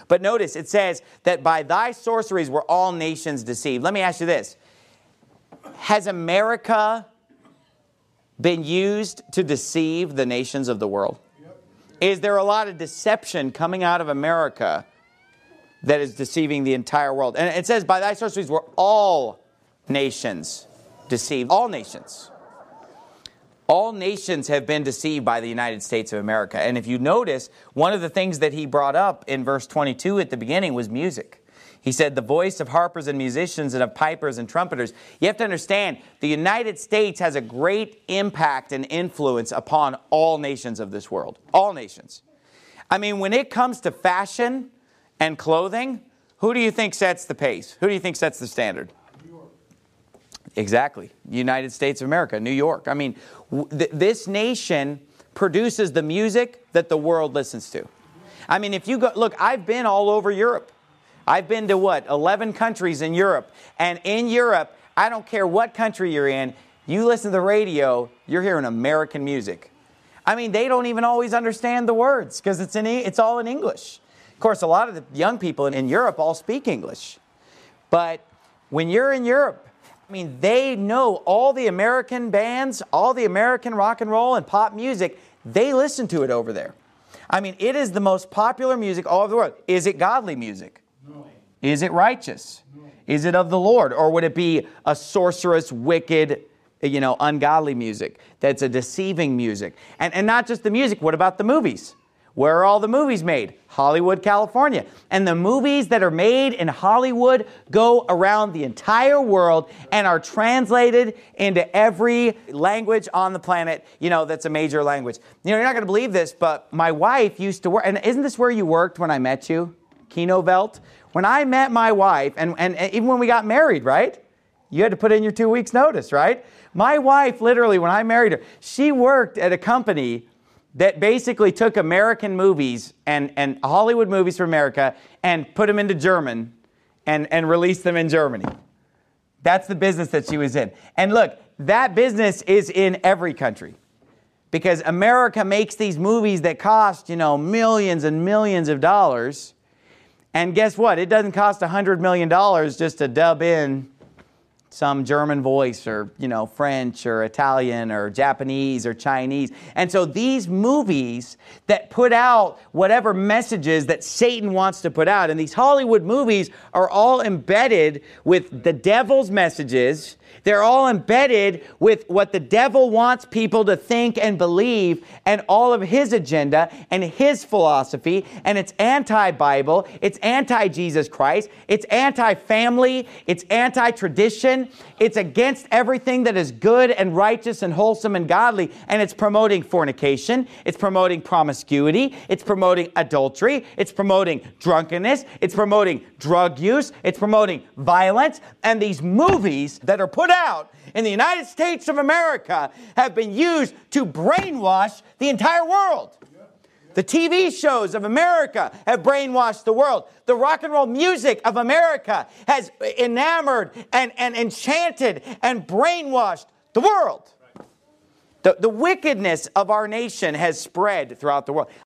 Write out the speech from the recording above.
But notice, it says that by thy sorceries were all nations deceived. Let me ask you this. Has America been used to deceive the nations of the world? Is there a lot of deception coming out of America that is deceiving the entire world? And it says, by thy sorceries were all nations deceived. All nations. All nations have been deceived by the United States of America. And if you notice, one of the things that he brought up in verse 22 at the beginning was music. He said, the voice of harpers and musicians and of pipers and trumpeters. You have to understand, the United States has a great impact and influence upon all nations of this world. All nations. I mean, when it comes to fashion and clothing, who do you think sets the pace? Who do you think sets the standard? New York. Exactly. United States of America, New York. I mean, this nation produces the music that the world listens to. I mean, if you go, look, I've been all over Europe. I've been to 11 countries in Europe. And in Europe, I don't care what country you're in, you listen to the radio, you're hearing American music. I mean, they don't even always understand the words because it's all in English. Of course, a lot of the young people in Europe all speak English. But when you're in Europe, I mean, they know all the American bands, all the American rock and roll and pop music, they listen to it over there. I mean, it is the most popular music all over the world. Is it godly music? No. Is it righteous? No. Is it of the Lord? Or would it be a sorcerous, wicked, ungodly music that's a deceiving music? And not just the music, what about the movies? Where are all the movies made? Hollywood, California. And the movies that are made in Hollywood go around the entire world and are translated into every language on the planet, that's a major language. You're not going to believe this, but my wife used to work, and isn't this where you worked when I met you? Kinovelt? When I met my wife, and even when we got married, right? You had to put in your 2 weeks notice, right? My wife, literally, when I married her, she worked at a company that basically took American movies and Hollywood movies from America and put them into German and released them in Germany. That's the business that she was in. And look, that business is in every country. Because America makes these movies that cost, millions and millions of dollars. And guess what? It doesn't cost $100 million just to dub in some German voice or, French or Italian or Japanese or Chinese. And so these movies that put out whatever messages that Satan wants to put out, and these Hollywood movies are all embedded with the devil's messages. They're all embedded with what the devil wants people to think and believe and all of his agenda and his philosophy. And it's anti-Bible. It's anti-Jesus Christ. It's anti-family. It's anti-tradition. It's against everything that is good and righteous and wholesome and godly. And it's promoting fornication. It's promoting promiscuity. It's promoting adultery. It's promoting drunkenness. It's promoting drug use. It's promoting violence. And these movies that are put out in the United States of America have been used to brainwash the entire world. The TV shows of America have brainwashed the world. The rock and roll music of America has enamored and enchanted and brainwashed the world. The wickedness of our nation has spread throughout the world.